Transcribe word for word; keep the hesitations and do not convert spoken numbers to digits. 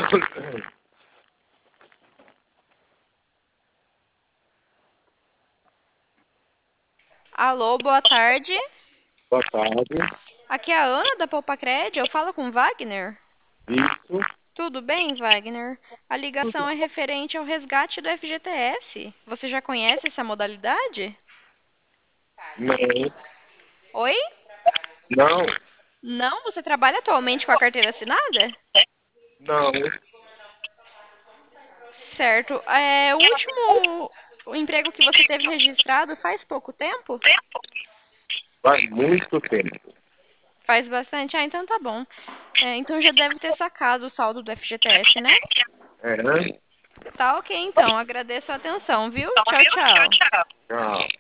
Alô, boa tarde. Boa tarde. Aqui é a Ana da Poupacred. Eu falo com Wagner. Isso. Tudo bem, Wagner? A ligação é referente ao resgate do F G T S. Você já conhece essa modalidade? Não. Oi? Não. Não? Você trabalha atualmente com a carteira assinada? Não. Certo. É, o último emprego que você teve registrado faz pouco tempo? Faz muito tempo. Faz bastante? Ah, então tá bom. É, então já deve ter sacado o saldo do F G T S, né? É, né? Tá ok, então. Agradeço a atenção, viu? Tchau, tchau. Tchau.